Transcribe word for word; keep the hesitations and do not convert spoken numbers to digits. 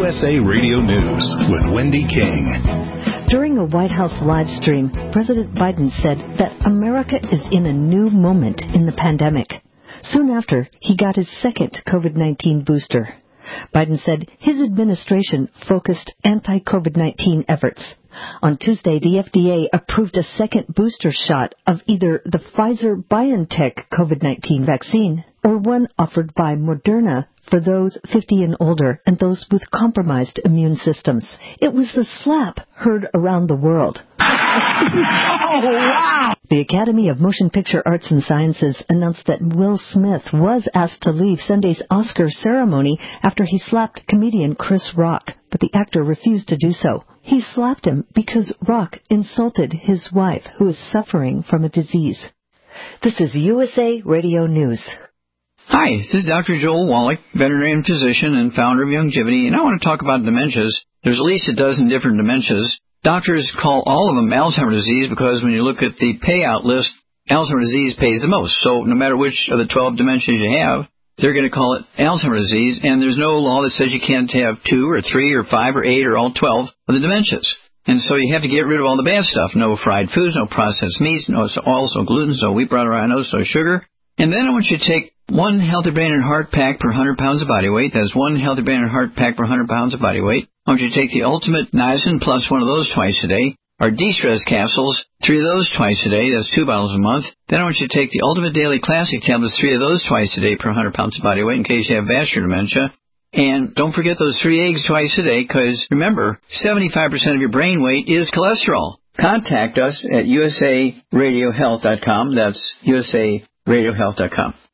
S A Radio News with Wendy King. During a White House live stream, President Biden said that America is in a new moment in the pandemic. Soon after, he got his second COVID nineteen booster. Biden said his administration focused anti-COVID nineteen efforts. On Tuesday, the F D A approved a second booster shot of either the Pfizer-BioNTech COVID nineteen vaccine or one offered by Moderna for those fifty and older and those with compromised immune systems. It was the slap heard around the world. Oh, wow! The Academy of Motion Picture Arts and Sciences announced that Will Smith was asked to leave Sunday's Oscar ceremony after he slapped comedian Chris Rock, but the actor refused to do so. He slapped him because Rock insulted his wife, who is suffering from a disease. This is U S A Radio News. Hi, this is Doctor Joel Wallach, veterinarian physician and founder of Youngevity, and I want to talk about dementias. There's at least a dozen different dementias. Doctors call all of them Alzheimer's disease because when you look at the payout list, Alzheimer's disease pays the most. So no matter which of the twelve dementias you have, they're going to call it Alzheimer's disease, and there's no law that says you can't have two or three or five or eight or all twelve of the dementias. And so you have to get rid of all the bad stuff. No fried foods, no processed meats, no oils, no gluten, no wheat, butter, rhinos, no sugar. And then I want you to take one Healthy Brain and Heart pack per one hundred pounds of body weight. That's one Healthy Brain and Heart pack per one hundred pounds of body weight. I want you to take the Ultimate Niacin plus one of those twice a day. Our De-Stress capsules, three of those twice a day. That's two bottles a month. Then I want you to take the Ultimate Daily Classic tablets, three of those twice a day per one hundred pounds of body weight in case you have vascular dementia. And don't forget those three eggs twice a day because, remember, seventy-five percent of your brain weight is cholesterol. Contact us at U S A radio health dot com. That's U S A radio health dot com.